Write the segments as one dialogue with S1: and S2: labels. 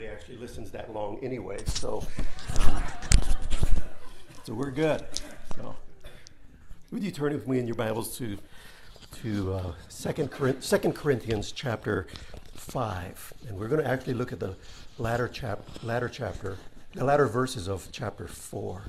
S1: Actually listens that long anyway, so we're good. So, would you turn with me in your Bibles to 2 Corinthians chapter 5, and we're going to actually look at the latter verses of chapter 4.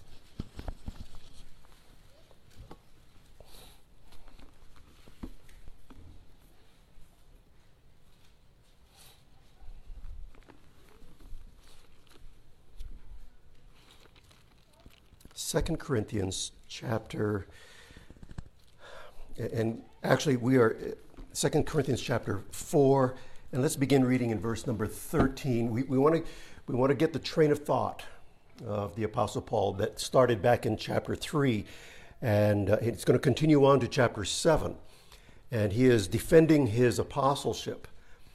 S1: Second Corinthians chapter, and actually we are 2 Corinthians chapter 4, and let's begin reading in verse number 13. We want to get the train of thought of the Apostle Paul that started back in chapter 3, and it's going to continue on to chapter 7, and he is defending his apostleship,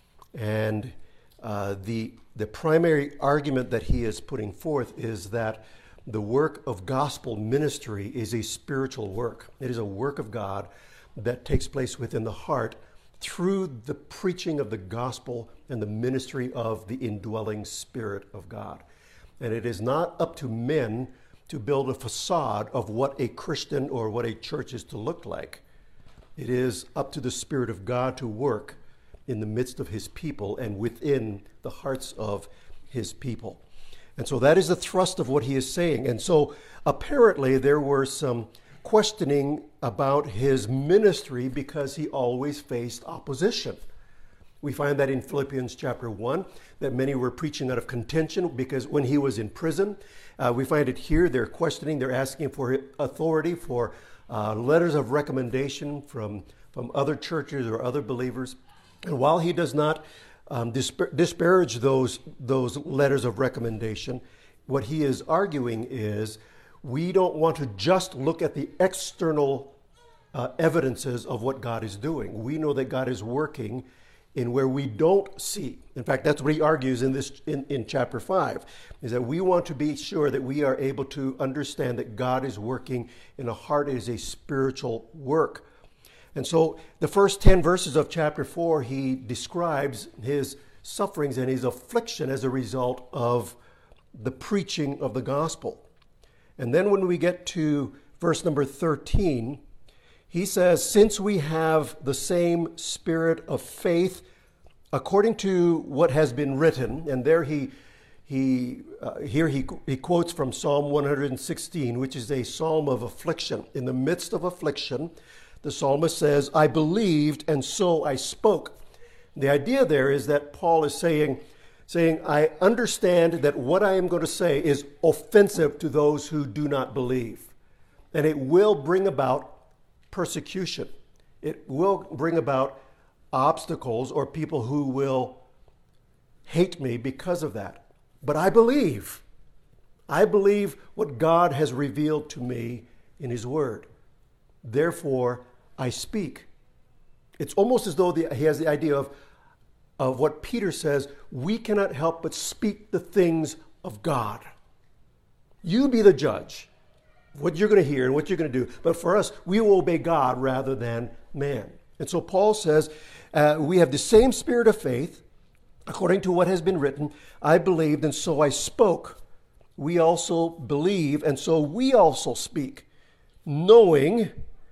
S1: and the primary argument that he is putting forth is that the work of gospel ministry is a spiritual work. It is a work of God that takes place within the heart through the preaching of the gospel and the ministry of the indwelling Spirit of God. And it is not up to men to build a facade of what a Christian or what a church is to look like. It is up to the Spirit of God to work in the midst of his people and within the hearts of his people. And so that is the thrust of what he is saying. And so apparently there were some questioning about his ministry because he always faced opposition. We find that in Philippians chapter 1, that many were preaching out of contention because when he was in prison, we find it here, they're questioning, they're asking for authority, for letters of recommendation from other churches or other believers. And while he does not disparage those letters of recommendation, what he is arguing is we don't want to just look at the external evidences of what God is doing. We know that God is working in where we don't see. In fact, that's what he argues in chapter 5, is that we want to be sure that we are able to understand that God is working in a heart. It is a spiritual work. And so the first 10 verses of chapter 4, he describes his sufferings and his affliction as a result of the preaching of the gospel. And then when we get to verse number 13, he says, since we have the same spirit of faith, according to what has been written, and there he quotes from Psalm 116, which is a psalm of affliction. In the midst of affliction, the psalmist says, I believed and so I spoke. The idea there is that Paul is saying, I understand that what I am going to say is offensive to those who do not believe. And it will bring about persecution. It will bring about obstacles or people who will hate me because of that. But I believe. I believe what God has revealed to me in his word. Therefore, I speak. It's almost as though he has the idea of what Peter says, we cannot help but speak the things of God. You be the judge, what you're going to hear and what you're going to do. But for us, we will obey God rather than man. And so Paul says, we have the same spirit of faith, according to what has been written. I believed and so I spoke. We also believe and so we also speak, knowing,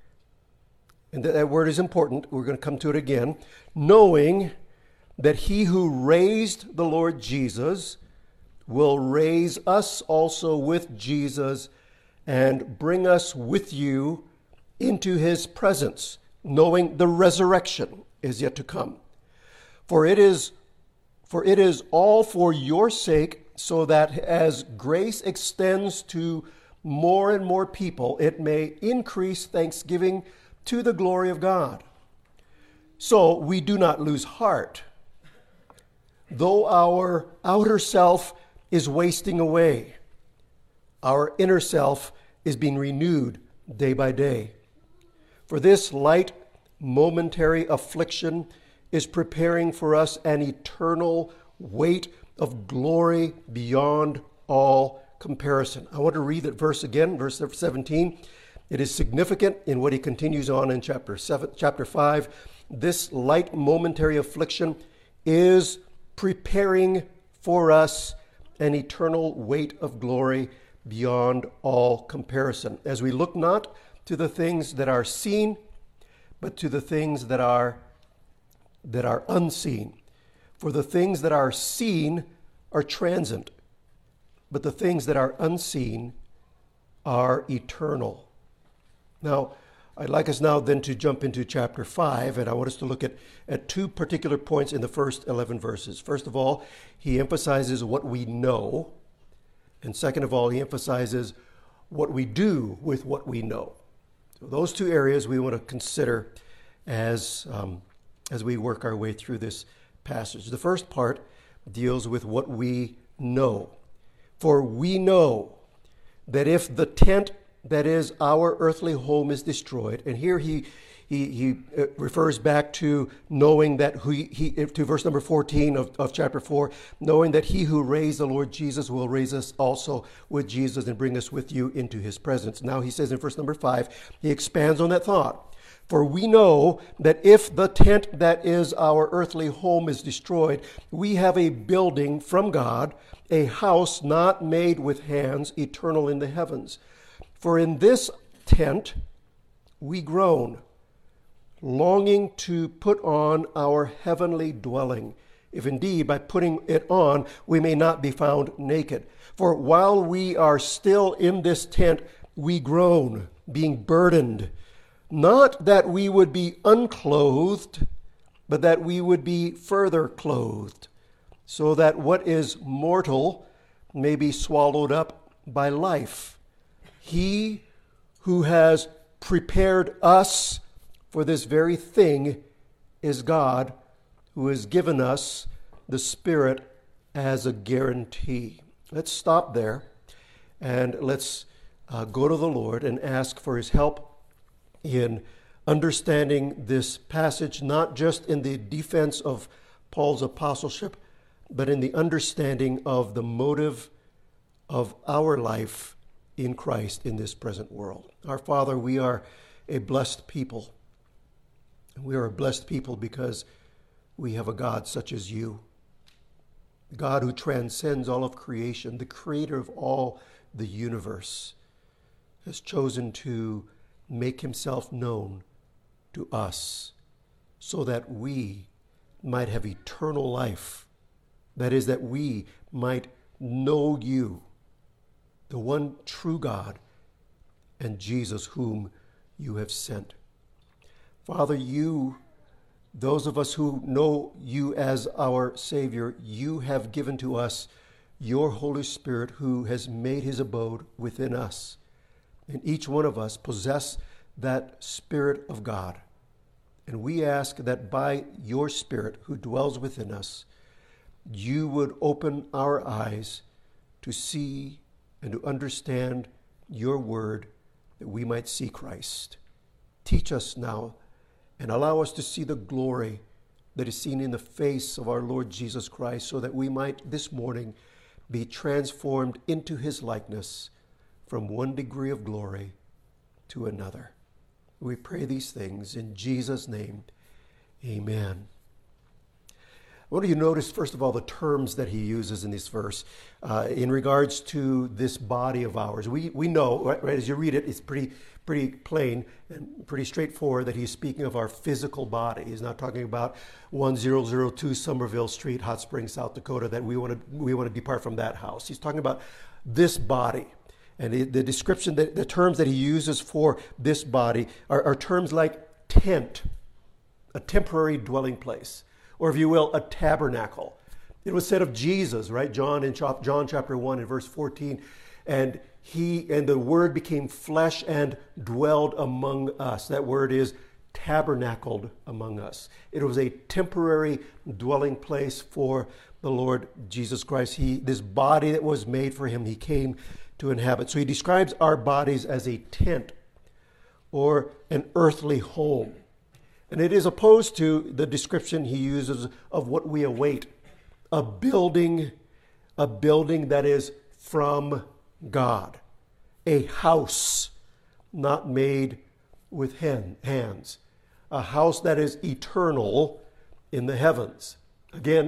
S1: and that word is important, we're going to come to it again, knowing that he who raised the Lord Jesus will raise us also with Jesus and bring us with you into his presence, knowing the resurrection is yet to come. For it is all for your sake, so that as grace extends to more and more people, it may increase thanksgiving to the glory of God. So we do not lose heart, though our outer self is wasting away. Our inner self is being renewed day by day. For this light momentary affliction is preparing for us an eternal weight of glory beyond all comparison. I want to read that verse again, verse 17. It is significant in what he continues on in chapter 5. This light momentary affliction is preparing for us an eternal weight of glory beyond all comparison, as we look not to the things that are seen, but to the things that are unseen. For the things that are seen are transient, but the things that are unseen are eternal. Now, I'd like us now then to jump into chapter 5, and I want us to look at two particular points in the first 11 verses. First of all, he emphasizes what we know, and second of all, he emphasizes what we do with what we know. So those two areas we want to consider as we work our way through this passage. The first part deals with what we know. For we know that if the tent that is our earthly home is destroyed, and here he refers back to knowing that to verse number 14 of chapter 4, knowing that he who raised the Lord Jesus will raise us also with Jesus and bring us with you into his presence. Now he says in verse number 5, he expands on that thought. For we know that if the tent that is our earthly home is destroyed, we have a building from God, a house not made with hands, eternal in the heavens. For in this tent we groan, longing to put on our heavenly dwelling, if indeed by putting it on we may not be found naked. For while we are still in this tent, we groan, being burdened, not that we would be unclothed, but that we would be further clothed, so that what is mortal may be swallowed up by life. He who has prepared us for this very thing is God, who has given us the Spirit as a guarantee. Let's stop there and let's go to the Lord and ask for his help in understanding this passage, not just in the defense of Paul's apostleship, but in the understanding of the motive of our life in Christ in this present world. Our Father, we are a blessed people. We are a blessed people because we have a God such as you, the God who transcends all of creation, the creator of all the universe, has chosen to make himself known to us so that we might have eternal life. That is, that we might know you, the one true God, and Jesus whom you have sent. Father, you, those of us who know you as our Savior, you have given to us your Holy Spirit who has made his abode within us. And each one of us possess that Spirit of God. And we ask that by your Spirit who dwells within us, you would open our eyes to see and to understand your word, that we might see Christ. Teach us now and allow us to see the glory that is seen in the face of our Lord Jesus Christ, so that we might this morning be transformed into his likeness from one degree of glory to another. We pray these things in Jesus' name. Amen. I want you to notice, first of all, the terms that he uses in this verse in regards to this body of ours. We know, right, as you read it, it's pretty plain and pretty straightforward that he's speaking of our physical body. He's not talking about 1002 Somerville Street, Hot Springs, South Dakota, that we want to depart from that house. He's talking about this body. And the description, the terms that he uses for this body are terms like tent, a temporary dwelling place, or if you will, a tabernacle. It was said of Jesus, right? John chapter 1 and verse 14, and the word became flesh and dwelled among us. That word is tabernacled among us. It was a temporary dwelling place for the Lord Jesus Christ. This body that was made for him, he came to inhabit. So he describes our bodies as a tent or an earthly home. And it is opposed to the description he uses of what we await, a building that is from God, a house not made with hands, a house that is eternal in the heavens. Again,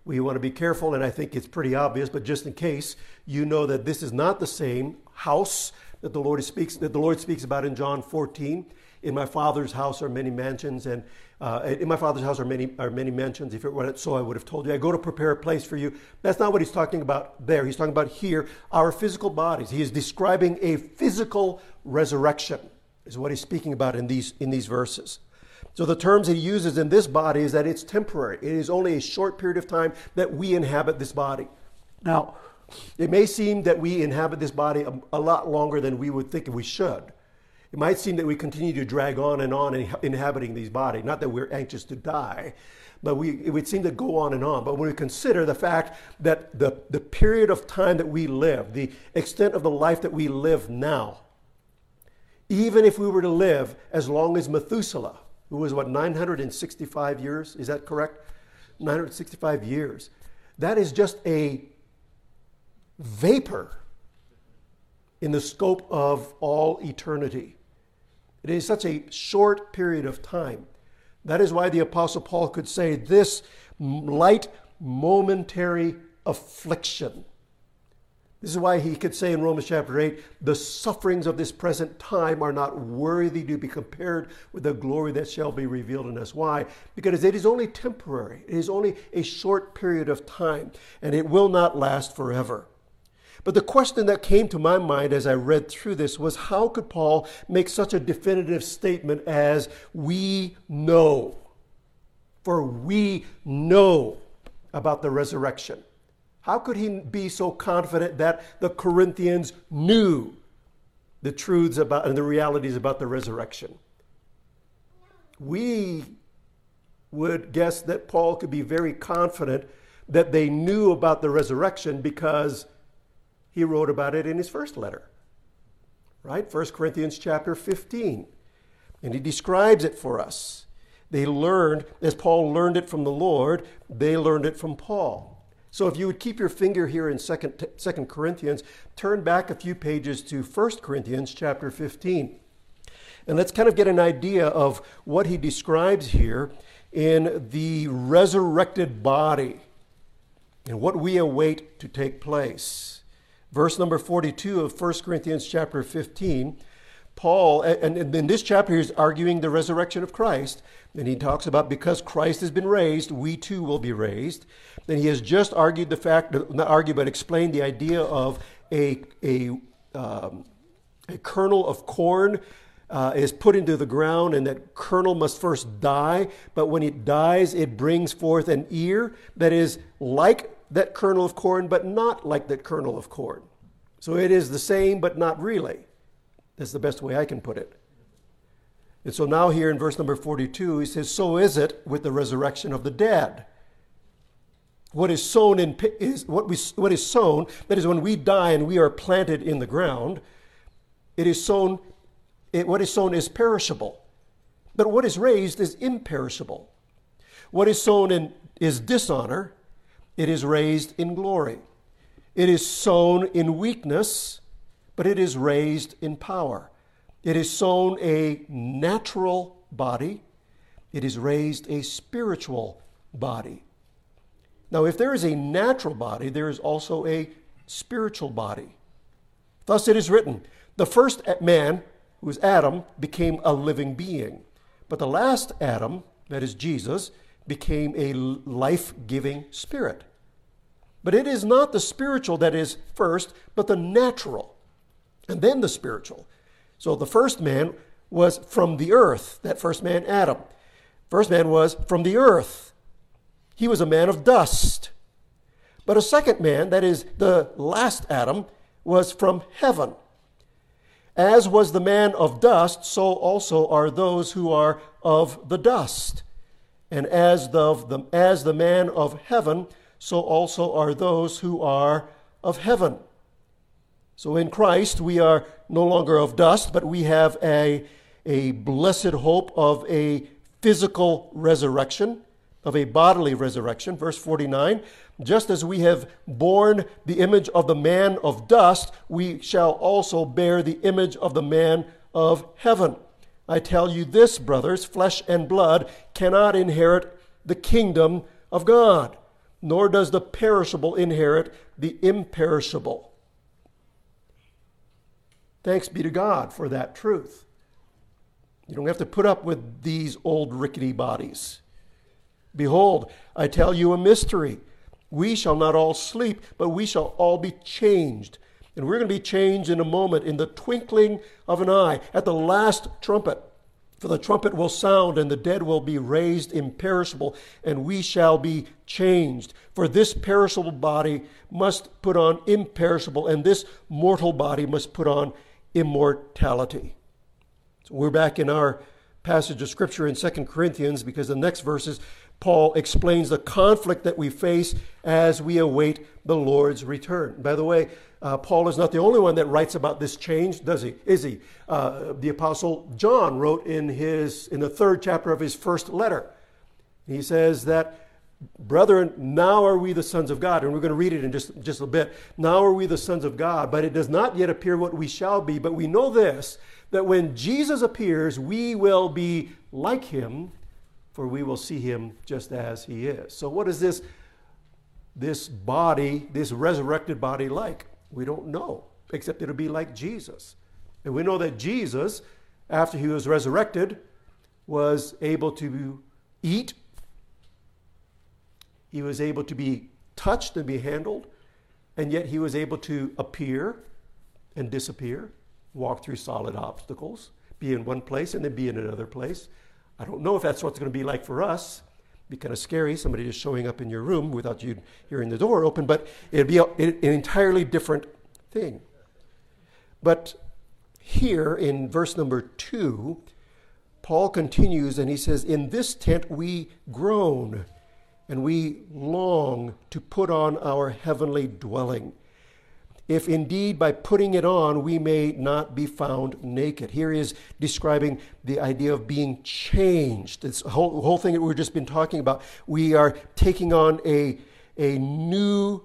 S1: We want to be careful, and I think it's pretty obvious, but just in case, you know that this is not the same house that the Lord speaks about in John 14. In my Father's house are many mansions, and in my Father's house are many mansions. If it weren't so, I would have told you. I go to prepare a place for you. That's not what he's talking about there. He's talking about here, our physical bodies. He is describing a physical resurrection, is what he's speaking about in these verses. So the terms he uses in this body is that it's temporary. It is only a short period of time that we inhabit this body. Now, it may seem that we inhabit this body a lot longer than we would think we should. It might seem that we continue to drag on inhabiting these bodies. Not that we're anxious to die, but it would seem to go on and on. But when we consider the fact that the period of time that we live, the extent of the life that we live now, even if we were to live as long as Methuselah, who was 965 years? Is that correct? 965 years. That is just a vapor in the scope of all eternity. It is such a short period of time. That is why the Apostle Paul could say this light momentary affliction. This is why he could say in Romans chapter 8, the sufferings of this present time are not worthy to be compared with the glory that shall be revealed in us. Why? Because it is only temporary. It is only a short period of time, and it will not last forever. But the question that came to my mind as I read through this was, how could Paul make such a definitive statement as we know? For we know about the resurrection. How could he be so confident that the Corinthians knew the truths about and the realities about the resurrection? We would guess that Paul could be very confident that they knew about the resurrection because he wrote about it in his first letter, right? 1 Corinthians chapter 15. And he describes it for us. They learned, as Paul learned it from the Lord, they learned it from Paul. So if you would keep your finger here in 2 Corinthians, turn back a few pages to 1 Corinthians chapter 15. And let's kind of get an idea of what he describes here in the resurrected body and what we await to take place. Verse number 42 of 1 Corinthians chapter 15, Paul, and in this chapter he's arguing the resurrection of Christ, and he talks about because Christ has been raised, we too will be raised. Then he has just argued the fact, not argued, but explained the idea of a kernel of corn is put into the ground, and that kernel must first die, but when it dies, it brings forth an ear that is like that kernel of corn, but not like that kernel of corn. So it is the same, but not really. That's the best way I can put it. And so now here in verse number 42, he says, so is it with the resurrection of the dead. What is sown, that is when we die and we are planted in the ground, what is sown is perishable. But what is raised is imperishable. What is sown is dishonor. It is raised in glory. It is sown in weakness, but it is raised in power. It is sown a natural body. It is raised a spiritual body. Now, if there is a natural body, there is also a spiritual body. Thus it is written, the first man, who was Adam, became a living being. But the last Adam, that is Jesus, became a life-giving spirit. But it is not the spiritual that is first, but the natural, and then the spiritual. So the first man was from the earth, that first man, Adam. First man was from the earth. He was a man of dust. But a second man, that is the last Adam, was from heaven. As was the man of dust, so also are those who are of the dust. And as the man of heaven, so also are those who are of heaven. So in Christ, we are no longer of dust, but we have a blessed hope of a physical resurrection, of a bodily resurrection. Verse 49, just as we have borne the image of the man of dust, we shall also bear the image of the man of heaven. I tell you this, brothers, flesh and blood cannot inherit the kingdom of God, nor does the perishable inherit the imperishable. Thanks be to God for that truth. You don't have to put up with these old rickety bodies. Behold, I tell you a mystery. We shall not all sleep, but we shall all be changed. And we're going to be changed in a moment, in the twinkling of an eye, at the last trumpet. For the trumpet will sound, and the dead will be raised imperishable, and we shall be changed. For this perishable body must put on imperishable, and this mortal body must put on immortality. So we're back in our passage of Scripture in 2 Corinthians, because the next verses, Paul explains the conflict that we face as we await the Lord's return. By the way, Paul is not the only one that writes about this change, does he? Is he? The Apostle John wrote in the 3rd chapter of his first letter. He says that, brethren, now are we the sons of God. And we're going to read it in just a bit. Now are we the sons of God, but it does not yet appear what we shall be. But we know this, that when Jesus appears, we will be like him, for we will see him just as he is. So what is this body, this resurrected body like? We don't know, except it'll be like Jesus. And we know that Jesus, after he was resurrected, was able to eat. He was able to be touched and be handled. And yet he was able to appear and disappear, walk through solid obstacles, be in one place and then be in another place. I don't know if that's what's going to be like for us. It'd be kind of scary, somebody just showing up in your room without you hearing the door open, but it'd be an entirely different thing. But here in verse number 2, Paul continues and he says, in this tent we groan and we long to put on our heavenly dwelling, if indeed by putting it on we may not be found naked. Here he is describing the idea of being changed. This whole thing that we've just been talking about. We are taking on a new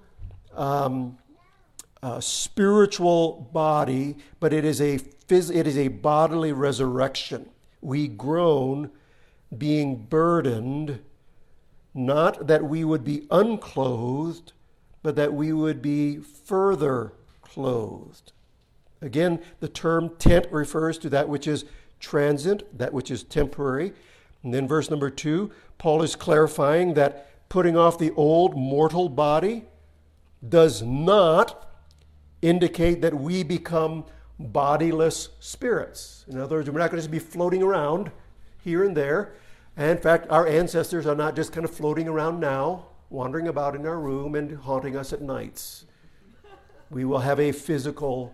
S1: spiritual body, but it is a bodily resurrection. We groan, being burdened, not that we would be unclothed, but that we would be further clothed. Again, the term tent refers to that which is transient, that which is temporary. And then verse number 2, Paul is clarifying that putting off the old mortal body does not indicate that we become bodiless spirits. In other words, we're not going to just be floating around here and there. And in fact, our ancestors are not just kind of floating around now, wandering about in our room and haunting us at nights. We will have a physical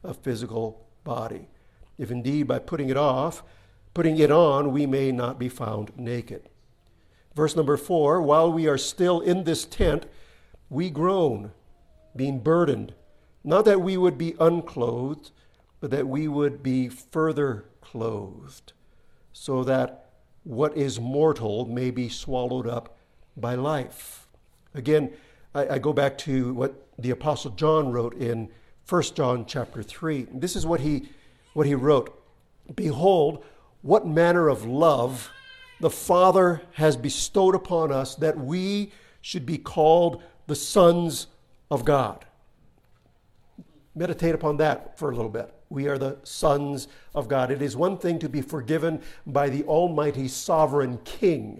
S1: body. If indeed by putting it on, we may not be found naked. Verse number 4, while we are still in this tent, we groan, being burdened, not that we would be unclothed, but that we would be further clothed, so that what is mortal may be swallowed up by life. Again, I go back to what the Apostle John wrote in 1 John chapter 3. This is what he wrote. Behold, what manner of love the Father has bestowed upon us, that we should be called the sons of God. Meditate upon that for a little bit. We are the sons of God. It is one thing to be forgiven by the Almighty Sovereign King.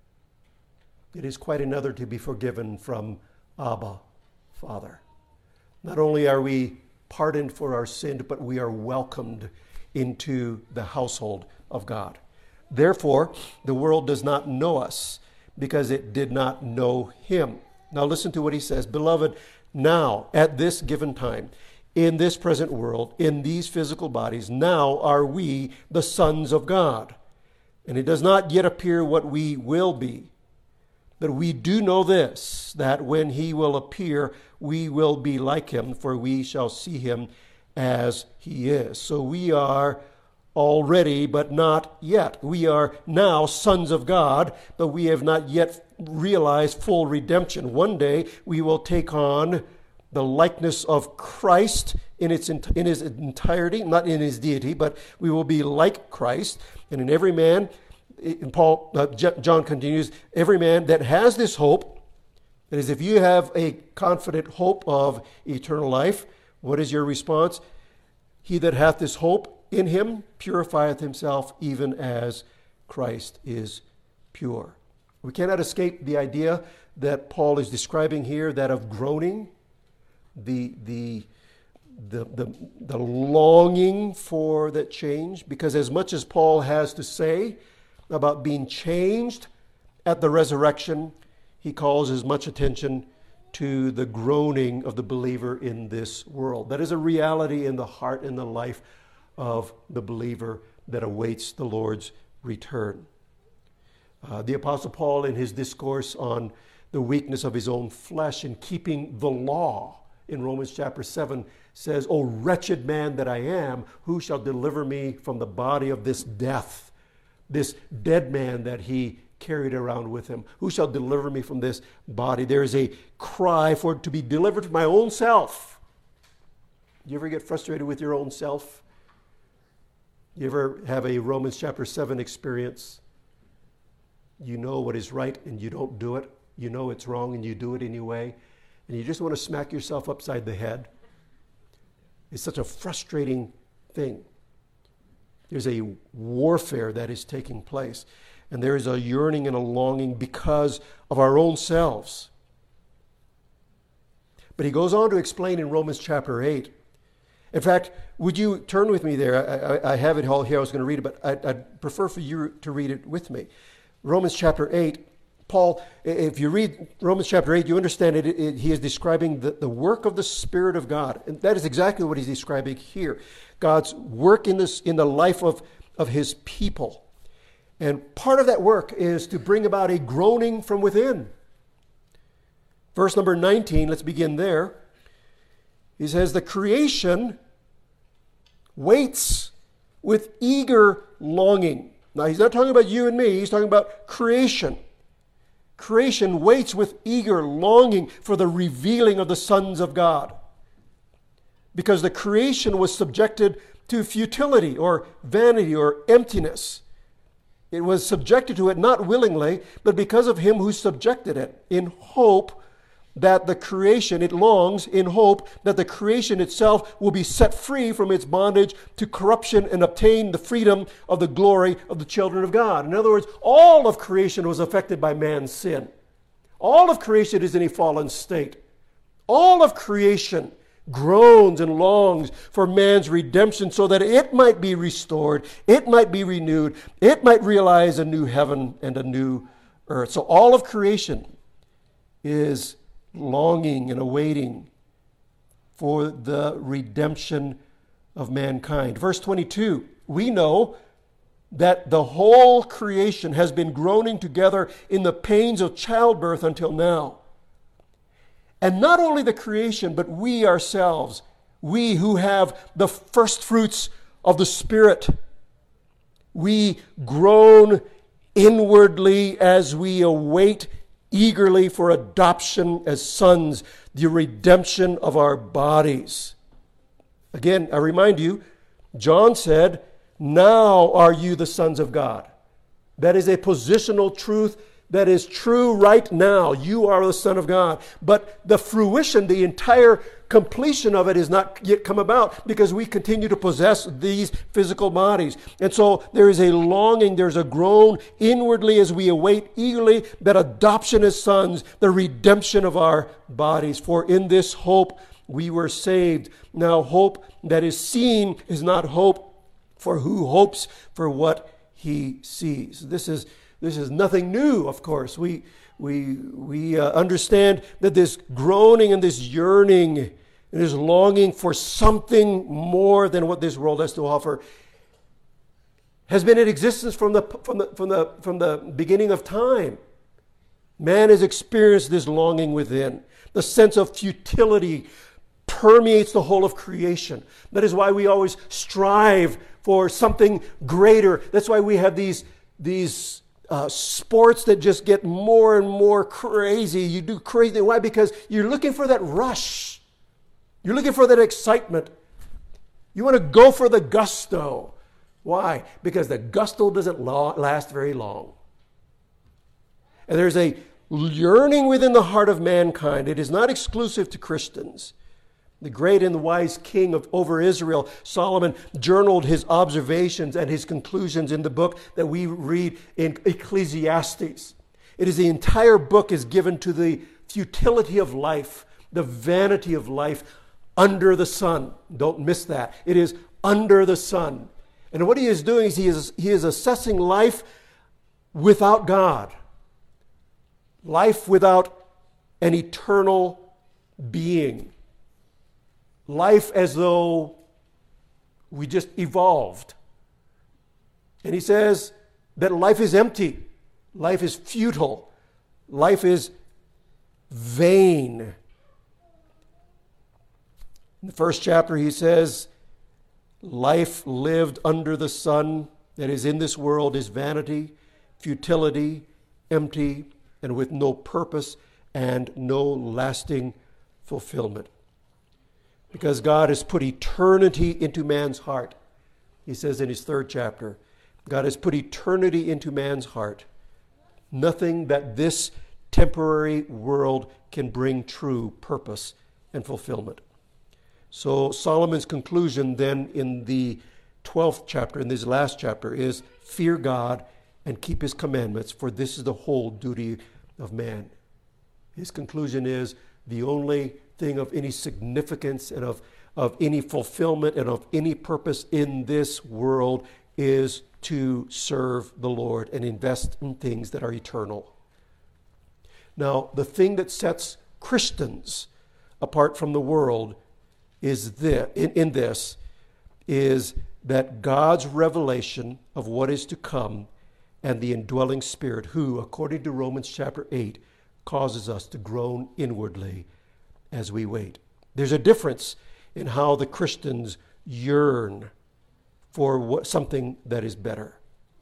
S1: It is quite another to be forgiven from Abba, Father. Not only are we pardoned for our sin, but we are welcomed into the household of God. Therefore, the world does not know us because it did not know him. Now listen to what he says. Beloved, now, at this given time, in this present world, in these physical bodies, now are we the sons of God. And it does not yet appear what we will be. But we do know this, that when he will appear, we will be like him, for we shall see him as he is. So we are already, but not yet. We are now sons of God, but we have not yet realized full redemption. One day we will take on the likeness of Christ in his entirety, not in his deity, but we will be like Christ. And in every man, John continues, every man that has this hope That is, if you have a confident hope of eternal life, what is your response? He that hath this hope in him purifieth himself even as Christ is pure. We cannot escape the idea that Paul is describing here, that of groaning, the longing for that change, because as much as Paul has to say about being changed at the resurrection, he calls as much attention to the groaning of the believer in this world. That is a reality in the heart and the life of the believer that awaits the Lord's return. The Apostle Paul, in his discourse on the weakness of his own flesh in keeping the law, in Romans chapter 7, says, "O wretched man that I am, who shall deliver me from the body of this death?" This dead man that he carried around with him. Who shall deliver me from this body? There is a cry for to be delivered from my own self. You ever get frustrated with your own self? You ever have a Romans chapter 7 experience? You know what is right and you don't do it. You know it's wrong and you do it anyway. And you just want to smack yourself upside the head. It's such a frustrating thing. There's a warfare that is taking place. And there is a yearning and a longing because of our own selves. But he goes on to explain in Romans chapter 8. In fact, would you turn with me there? I have it all here. I was going to read it, but I'd prefer for you to read it with me. Romans chapter 8. Paul, if you read Romans chapter 8, you understand he is describing the work of the Spirit of God. And that is exactly what he's describing here. God's work in the life of his people. And part of that work is to bring about a groaning from within. Verse number 19, let's begin there. He says, the creation waits with eager longing. Now, he's not talking about you and me. He's talking about creation. Creation waits with eager longing for the revealing of the sons of God. Because the creation was subjected to futility or vanity or emptiness. It was subjected to it not willingly, but because of him who subjected it, in hope that the creation, it longs in hope that the creation itself will be set free from its bondage to corruption and obtain the freedom of the glory of the children of God. In other words, all of creation was affected by man's sin. All of creation is in a fallen state. All of creation groans and longs for man's redemption so that it might be restored, it might be renewed, it might realize a new heaven and a new earth. So all of creation is longing and awaiting for the redemption of mankind. Verse 22, we know that the whole creation has been groaning together in the pains of childbirth until now. And not only the creation, but we ourselves, we who have the first fruits of the Spirit, we groan inwardly as we await eagerly for adoption as sons, the redemption of our bodies. Again, I remind you, John said, now are you the sons of God. That is a positional truth that is true right now. You are the Son of God. But the fruition, the entire completion of it is not yet come about because we continue to possess these physical bodies. And so there is a longing, there's a groan inwardly as we await eagerly that adoption as sons, the redemption of our bodies. For in this hope we were saved. Now hope that is seen is not hope, for who hopes for what he sees. This is nothing new, of course. We understand that this groaning and this yearning and this longing for something more than what this world has to offer has been in existence from the beginning of time. Man has experienced this longing within. The sense of futility permeates the whole of creation. That is why we always strive for something greater. That's why we have these sports that just get more and more crazy. You do crazy. Why? Because you're looking for that rush. You're looking for that excitement. You want to go for the gusto. Why? Because the gusto doesn't last very long. And there's a yearning within the heart of mankind. It is not exclusive to Christians. The great and wise king over Israel, Solomon, journaled his observations and his conclusions in the book that we read in Ecclesiastes. It is the entire book is given to the futility of life, the vanity of life under the sun. Don't miss that. It is under the sun. And what he is doing is he is assessing life without God. Life without an eternal being. Life as though we just evolved. And he says that life is empty. Life is futile. Life is vain. In the first chapter, he says, life lived under the sun that is in this world is vanity, futility, empty, and with no purpose and no lasting fulfillment. Because God has put eternity into man's heart. He says in his third chapter, God has put eternity into man's heart. Nothing that this temporary world can bring true purpose and fulfillment. So Solomon's conclusion then in the 12th chapter, in this last chapter, is fear God and keep his commandments, for this is the whole duty of man. His conclusion is the only thing of any significance and of any fulfillment and of any purpose in this world is to serve the Lord and invest in things that are eternal. Now, the thing that sets Christians apart from the world is this is that God's revelation of what is to come and the indwelling Spirit, who, according to Romans chapter 8, causes us to groan inwardly as we wait. There's a difference in how the Christians yearn for something that is better.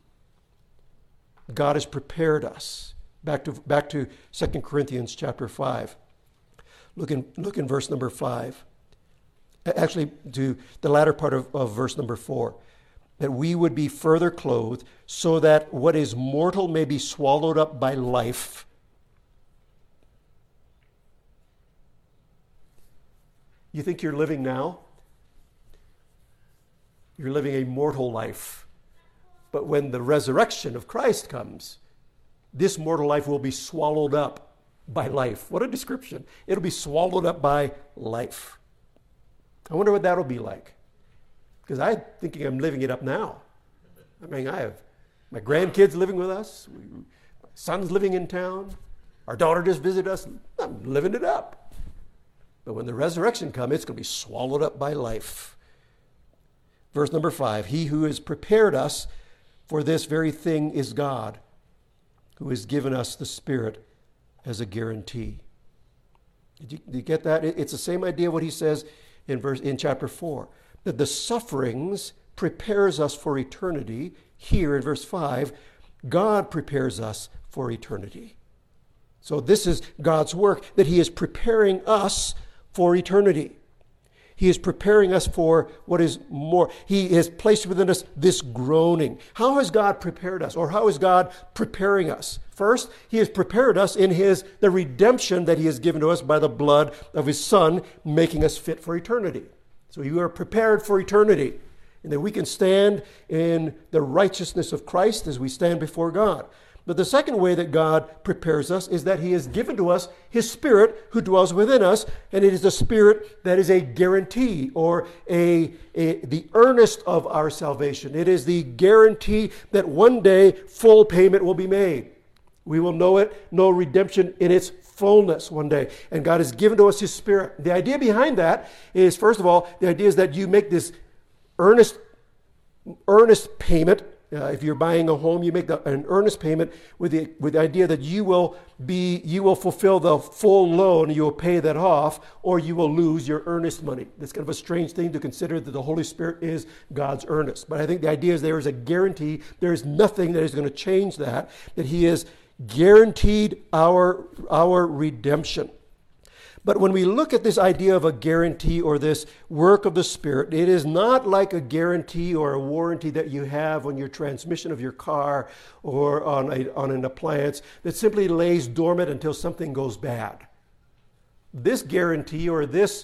S1: God has prepared us. Back to 2 Corinthians chapter 5. Look in verse number 5. Actually, to the latter part of verse number 4. That we would be further clothed so that what is mortal may be swallowed up by life. You think you're living now? You're living a mortal life. But when the resurrection of Christ comes, this mortal life will be swallowed up by life. What a description. It'll be swallowed up by life. I wonder what that'll be like. Because I'm thinking I'm living it up now. I mean, I have my grandkids living with us. My son's living in town. Our daughter just visited us. I'm living it up. But when the resurrection comes, it's going to be swallowed up by life. Verse number 5, he who has prepared us for this very thing is God, who has given us the Spirit as a guarantee. Did you get that? It's the same idea what he says in chapter 4, that the sufferings prepares us for eternity. Here in verse 5, God prepares us for eternity. So this is God's work, that he is preparing us for eternity. He is preparing us for what is more. He has placed within us this groaning. How has God prepared us? Or how is God preparing us? First, he has prepared us in the redemption that he has given to us by the blood of his Son, making us fit for eternity. So you are prepared for eternity, and that we can stand in the righteousness of Christ as we stand before God. But the second way that God prepares us is that he has given to us his Spirit who dwells within us, and it is the Spirit that is a guarantee or the earnest of our salvation. It is the guarantee that one day full payment will be made. We will know redemption in its fullness one day. And God has given to us his Spirit. The idea behind that is, first of all, the idea is that you make this earnest payment. If you're buying a home, you make an earnest payment with the idea that you will fulfill the full loan, you will pay that off, or you will lose your earnest money. That's kind of a strange thing to consider, that the Holy Spirit is God's earnest. But I think the idea is there is a guarantee. There is nothing that is going to change that he has guaranteed our redemption. But when we look at this idea of a guarantee or this work of the Spirit, it is not like a guarantee or a warranty that you have on your transmission of your car or on an appliance that simply lays dormant until something goes bad. This guarantee or this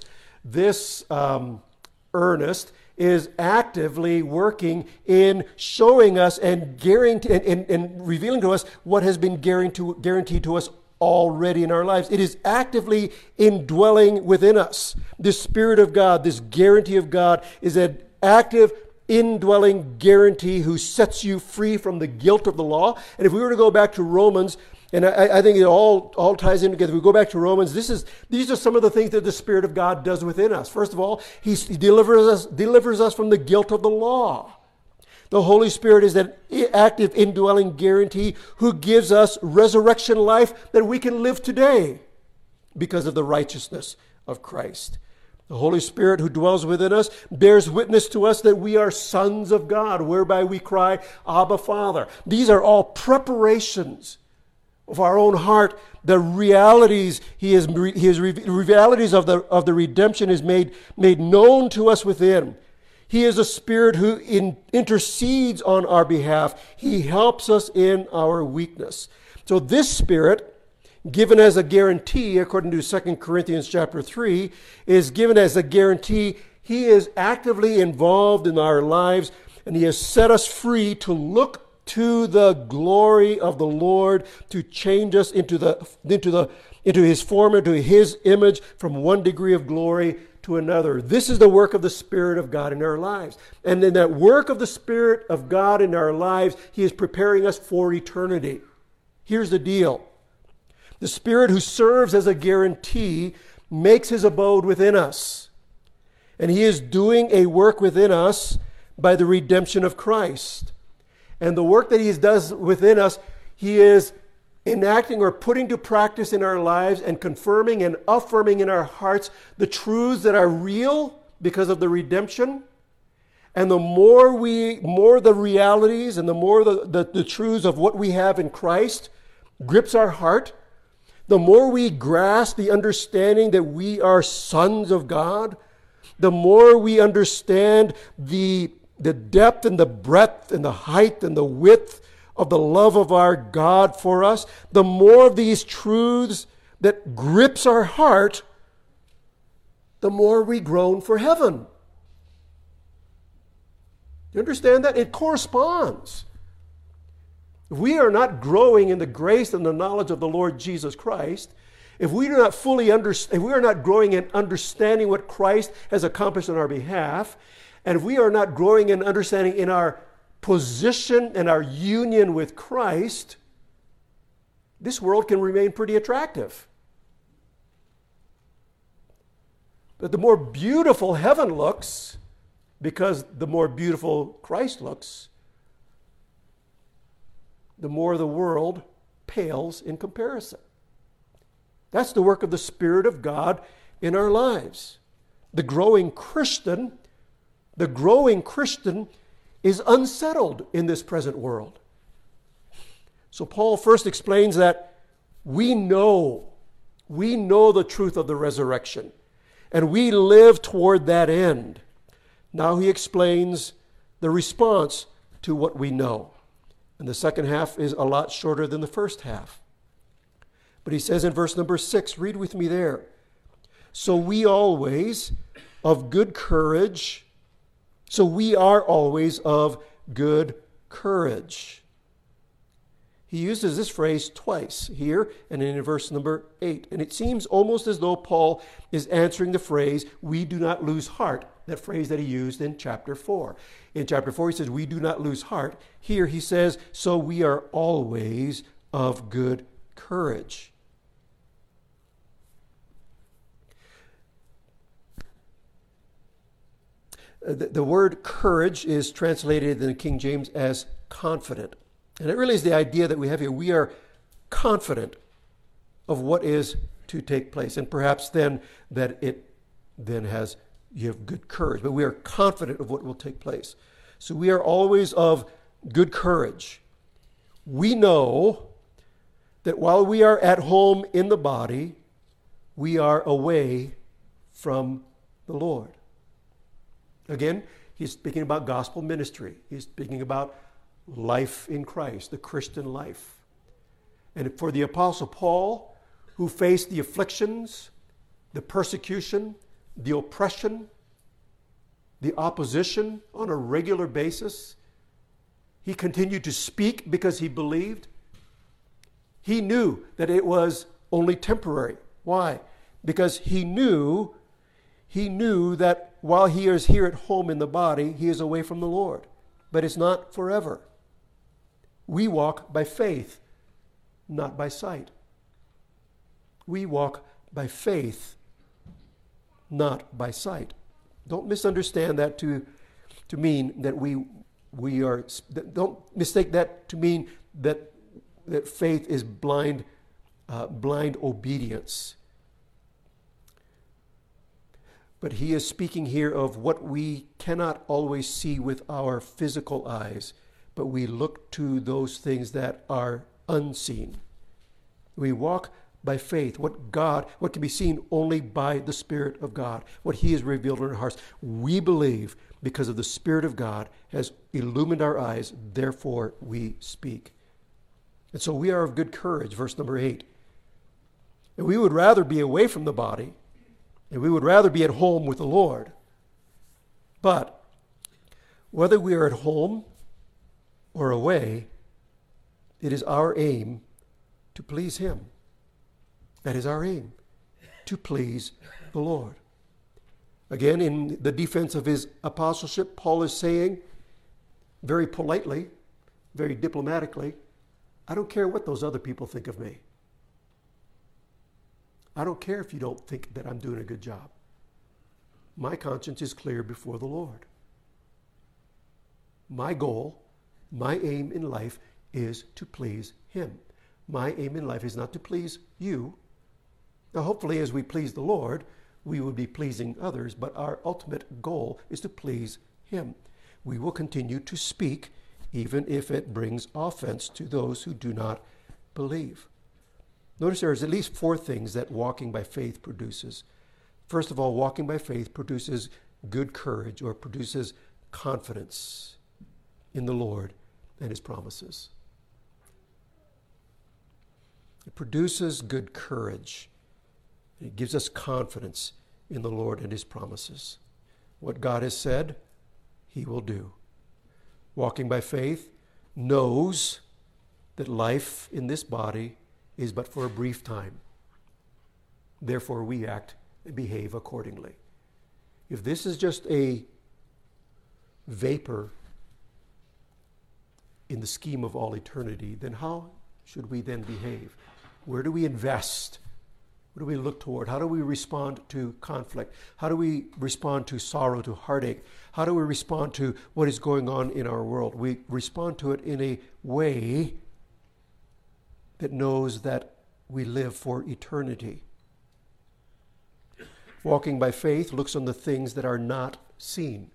S1: earnest is actively working in showing us and revealing to us what has been guaranteed to us already in our lives. It is actively indwelling within us. The Spirit of God, this guarantee of God, is an active indwelling guarantee who sets you free from the guilt of the law. And if we were to go back to Romans, and I think it all ties in together. If we go back to Romans, these are some of the things that the Spirit of God does within us. First of all, He delivers us from the guilt of the law. The Holy Spirit is an active indwelling guarantee who gives us resurrection life that we can live today because of the righteousness of Christ. The Holy Spirit who dwells within us bears witness to us that we are sons of God, whereby we cry, Abba, Father. These are all preparations of our own heart. The realities realities of the redemption is made known to us within. He is a Spirit who intercedes on our behalf. He helps us in our weakness. So this Spirit, given as a guarantee, according to 2 Corinthians chapter 3, is given as a guarantee. He is actively involved in our lives, and He has set us free to look to the glory of the Lord, to change us into His form, into His image, from one degree of glory to another. This is the work of the Spirit of God in our lives. And in that work of the Spirit of God in our lives, He is preparing us for eternity. Here's the deal. The Spirit who serves as a guarantee makes His abode within us. And He is doing a work within us by the redemption of Christ. And the work that He does within us, He is enacting or putting to practice in our lives and confirming and affirming in our hearts the truths that are real because of the redemption. And the more the realities and the more the truths of what we have in Christ grips our heart, the more we grasp the understanding that we are sons of God, the more we understand the depth and the breadth and the height and the width of the love of our God for us, the more of these truths that grips our heart, the more we groan for heaven. You understand that? It corresponds. If we are not growing in the grace and the knowledge of the Lord Jesus Christ, if we do not fully understand, if we are not growing in understanding what Christ has accomplished on our behalf, and if we are not growing in understanding in our position and our union with Christ, this world can remain pretty attractive. But the more beautiful heaven looks, because the more beautiful Christ looks, the more the world pales in comparison. That's the work of the Spirit of God in our lives. The growing Christian is unsettled in this present world. So Paul first explains that we know the truth of the resurrection, and we live toward that end. Now he explains the response to what we know. And the second half is a lot shorter than the first half. But he says in verse number 6, read with me there. So we are always of good courage. He uses this phrase twice, here and in verse number 8. And it seems almost as though Paul is answering the phrase, we do not lose heart, that phrase that he used in chapter 4. In chapter 4 he says, we do not lose heart. Here he says, so we are always of good courage. The word courage is translated in the King James as confident. And it really is the idea that we have here. We are confident of what is to take place. And perhaps then that it then has, you have good courage. But we are confident of what will take place. So we are always of good courage. We know that while we are at home in the body, we are away from the Lord. Again, he's speaking about gospel ministry. He's speaking about life in Christ, the Christian life. And for the Apostle Paul, who faced the afflictions, the persecution, the oppression, the opposition on a regular basis, he continued to speak because he believed. He knew that it was only temporary. Why? Because he knew that while he is here at home in the body, he is away from the Lord. But it's not forever. We walk by faith, not by sight. We walk by faith, not by sight. Don't misunderstand that to mean that we are. Don't mistake that to mean that faith is blind obedience. But he is speaking here of what we cannot always see with our physical eyes, but we look to those things that are unseen. We walk by faith, what can be seen only by the Spirit of God, what he has revealed in our hearts. We believe because of the Spirit of God has illumined our eyes, therefore we speak. And so we are of good courage, verse number 8. And we would rather be away from the body, and we would rather be at home with the Lord. But whether we are at home or away, it is our aim to please him. That is our aim, to please the Lord. Again, in the defense of his apostleship, Paul is saying very politely, very diplomatically, I don't care what those other people think of me. I don't care if you don't think that I'm doing a good job. My conscience is clear before the Lord. My goal, my aim in life is to please him. My aim in life is not to please you. Now, hopefully, as we please the Lord, we will be pleasing others, but our ultimate goal is to please him. We will continue to speak, even if it brings offense to those who do not believe. Notice there is at least 4 things that walking by faith produces. First of all, walking by faith produces good courage, or produces confidence in the Lord and his promises. It produces good courage. It gives us confidence in the Lord and his promises. What God has said, he will do. Walking by faith knows that life in this body is but for a brief time. Therefore, we act and behave accordingly. If this is just a vapor in the scheme of all eternity, then how should we then behave? Where do we invest? What do we look toward? How do we respond to conflict? How do we respond to sorrow, to heartache? How do we respond to what is going on in our world? We respond to it in a way that knows that we live for eternity. Walking by faith looks on the things that are not seen.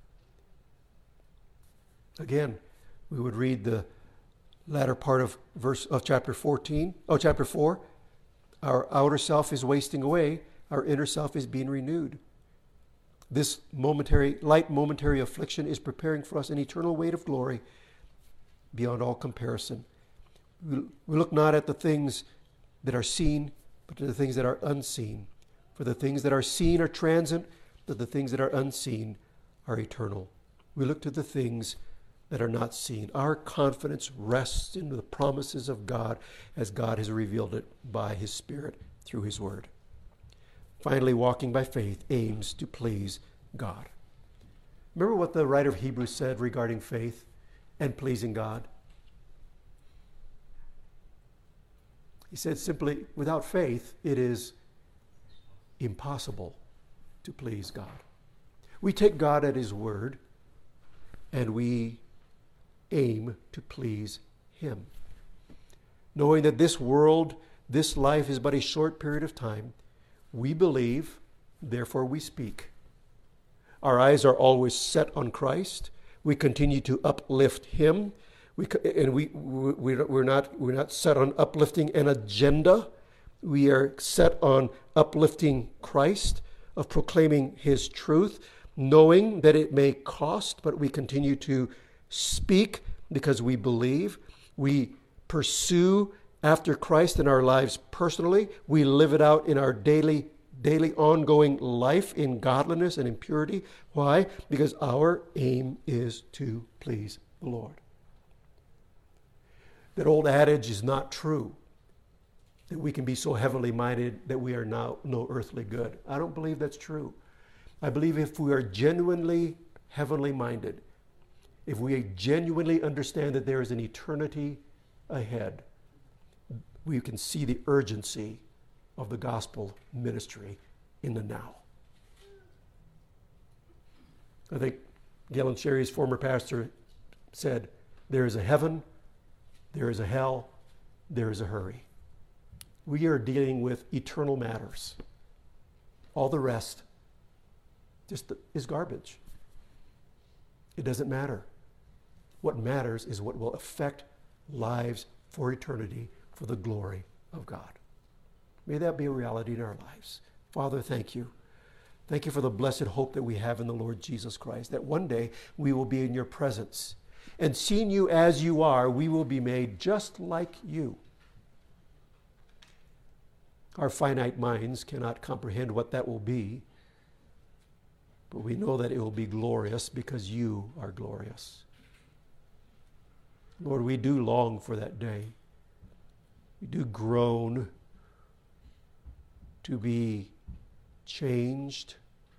S1: Again, we would read the latter part of chapter 4. Our outer self is wasting away, our inner self is being renewed. This light momentary affliction is preparing for us an eternal weight of glory beyond all comparison. We look not at the things that are seen, but to the things that are unseen. For the things that are seen are transient, but the things that are unseen are eternal. We look to the things that are not seen. Our confidence rests in the promises of God as God has revealed it by his Spirit through his word. Finally, walking by faith aims to please God. Remember what the writer of Hebrews said regarding faith and pleasing God? He said simply, without faith, it is impossible to please God. We take God at his word and we aim to please him. Knowing that this world, this life is but a short period of time, we believe, therefore we speak. Our eyes are always set on Christ. We continue to uplift him. We're not set on uplifting an agenda, We are set on uplifting Christ, of proclaiming his truth, knowing that it may cost, but we continue to speak because we believe. We pursue after Christ in our lives personally. We live it out in our daily ongoing life in godliness and in purity. Why? Because our aim is to please the Lord. That old adage is not true, that we can be so heavenly minded that we are now no earthly good. I don't believe that's true. I believe if we are genuinely heavenly minded, if we genuinely understand that there is an eternity ahead, we can see the urgency of the gospel ministry in the now. I think Galen Sherry's former pastor said, there is a heaven, there is a hell, there is a hurry. We are dealing with eternal matters. All the rest just is garbage. It doesn't matter. What matters is what will affect lives for eternity, for the glory of God. May that be a reality in our lives. Father, thank you. Thank you for the blessed hope that we have in the Lord Jesus Christ, that one day we will be in your presence. And seeing you as you are, we will be made just like you. Our finite minds cannot comprehend what that will be, but we know that it will be glorious because you are glorious. Lord, we do long for that day. We do groan to be changed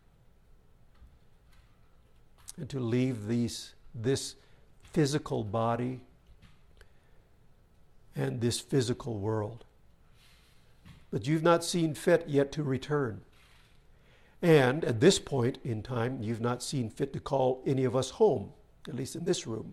S1: and to leave this physical body and this physical world. But you've not seen fit yet to return. And at this point in time, you've not seen fit to call any of us home, at least in this room,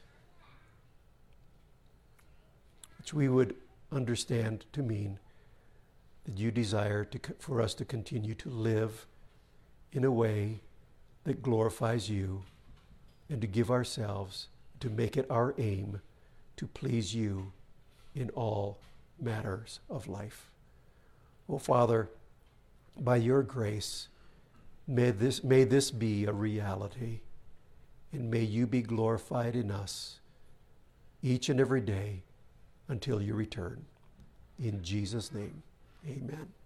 S1: which we would understand to mean that you desire for us to continue to live in a way that glorifies you and to give ourselves, to make it our aim to please you in all matters of life. Oh, Father, by your grace, may this be a reality, and may you be glorified in us each and every day until you return. In Jesus' name, amen.